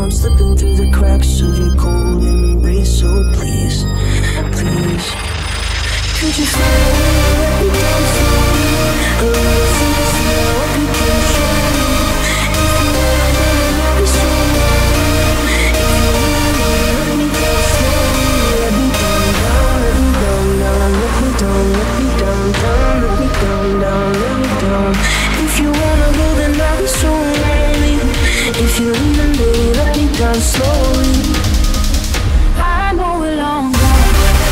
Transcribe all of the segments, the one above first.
I'm slipping through the cracks of your cold embrace. So please, please, could you find a way to let me down slowly? A little sympathy, I hope you can show me. If you wanna go, then I'll be so lonely. If you wanna let me down slowly, let me down, down, let me down, down, let me down, let me down, down, let me down, down, let me down. If you wanna go, then I'll be so lonely. If you're leaving, baby, let me down slowly. I know we're long gone.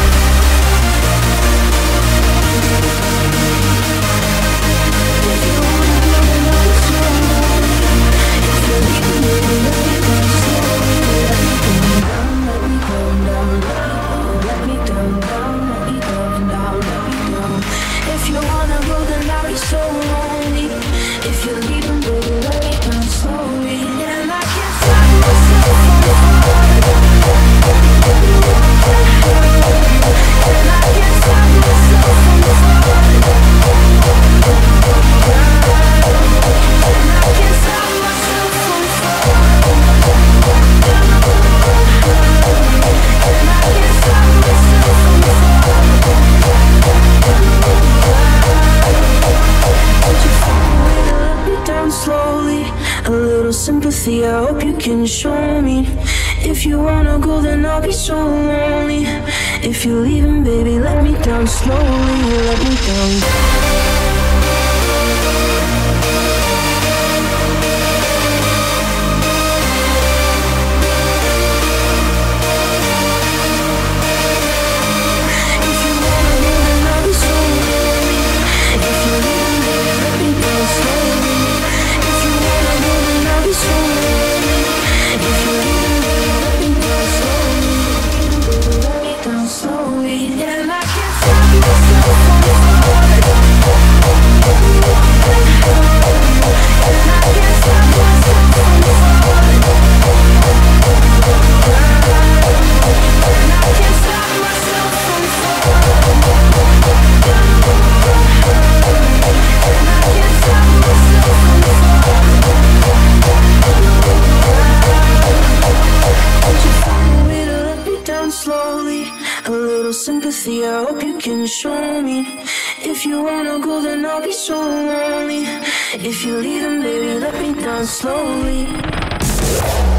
If you wanna go, then I'll be so lonely. If you're leaving, baby, let me down slowly. Let me down, let me down, down, let me down, down, let me down, down, let me down. If you wanna go, then I'll be so lonely. If you're leaving, baby, let me down slowly. And I can't stop myself from falling. And I can't stop myself from falling. And I can't stop myself from falling. And I can't stop myself from falling. Would you find a way to let me down slowly? A little sympathy, I hope you can show me. If you wanna go, then I'll be so lonely. If you're leaving, baby, let me down slowly. Let me down. Slowly, a little sympathy, I hope you can show me. If you wanna go, then I'll be so lonely. If you're leaving, baby, let me down slowly.